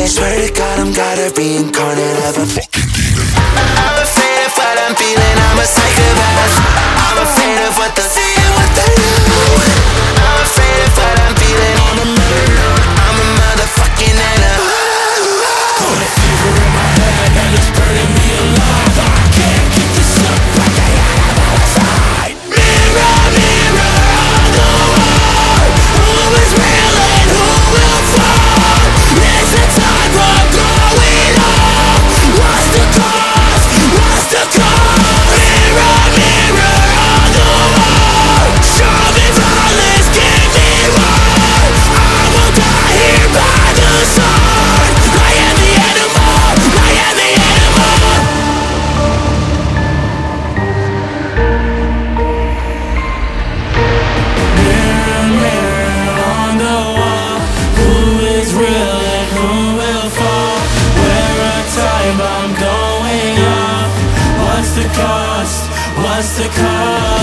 Swear to God, I'm gotta reincarnate of a fucking demon. I'm afraid of what I'm feeling, I'm a psychopath. I'm afraid of what they'll see and what they do. I'm afraid of what I'm feeling, I'm a motherfucking animal. Got a fever in my head and it's burning me alive. I can't keep this up like I am outside. Mirror, mirror on the wall, who is real and who will fall? Is the time for going on? What's the cause? What's the cause? Mirror, mirror on the wall, show me violence, give me war. I will die here by the sword. I am the animal, I am the animal. Mirror, mirror on the wall, who is real and who will fall? Where a time I'm going off. What's the cost? What's the cost?